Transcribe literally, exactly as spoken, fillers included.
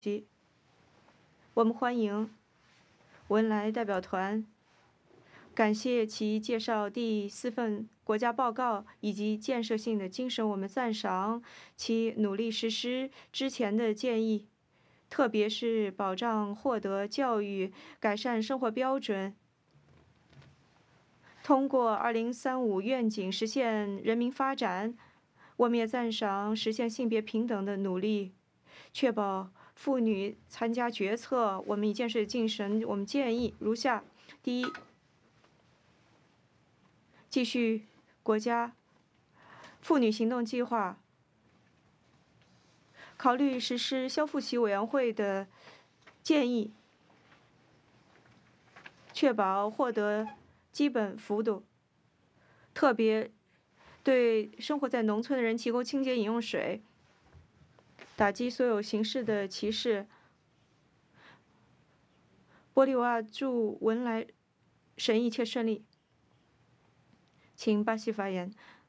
席，我们欢迎文莱代表团，感谢其介绍第四份国家报告以及建设性的精神，我们赞赏其努力实施之前的建议，特别是保障获得教育、改善生活标准。通过二零三五愿景实现人民发展，我们也赞赏实现性别平等的努力，确保妇女参加决策。我们以建设精神，我们建议如下：第一，继续国家妇女行动计划，考虑实施消复起委员会的建议，确保获得基本幅度，特别对生活在农村的人提供清洁饮用水，打击所有形式的歧视。玻利瓦驻文莱审议切顺利。请巴西发言。